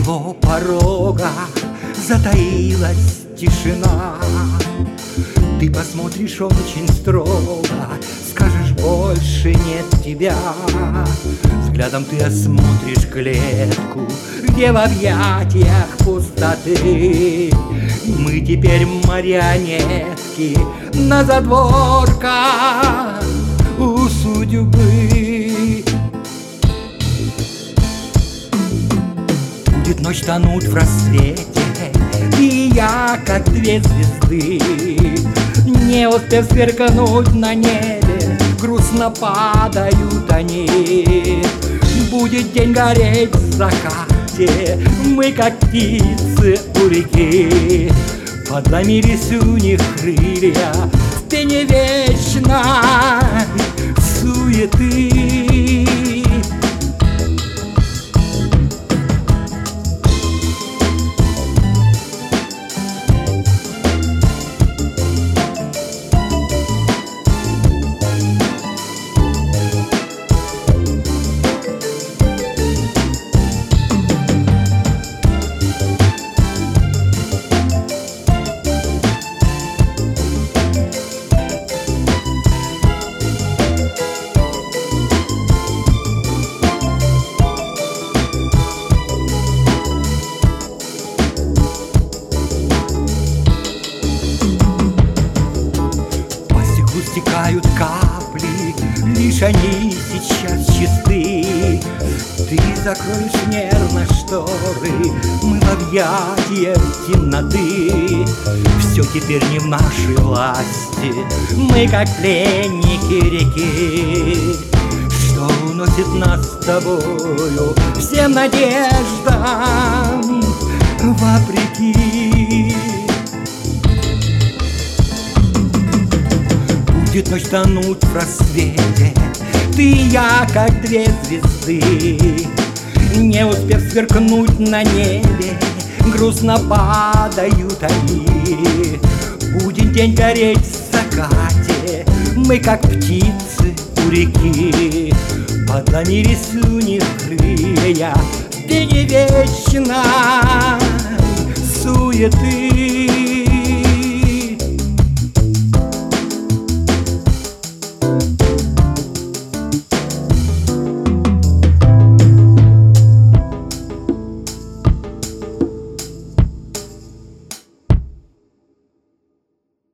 твоего порога затаилась тишина. Ты посмотришь очень строго, скажешь: больше нет тебя. Взглядом ты осмотришь клетку, где в объятиях пустоты. Мы теперь марионетки на задворках у судьбы. Будет ночь тонуть в рассвете, и я, как две звезды, не успев сверкнуть на небе, грустно падают они. Будет день гореть в закате, мы, как птицы у реки, подломились у них крылья в пене вечной суеты. Стекают капли, лишь они сейчас чисты. Ты закроешь нервно шторы, мы в объятиях темноты. Все теперь не в нашей власти, мы как пленники реки, что уносит нас с тобою всем надеждам вопреки. Будет ночь тонуть в рассвете, ты и я, как две звезды, не успев сверкнуть на небе, грустно падают они. Будет день гореть в закате, мы, как птицы у реки, подломились у них крылья в пене вечной суеты.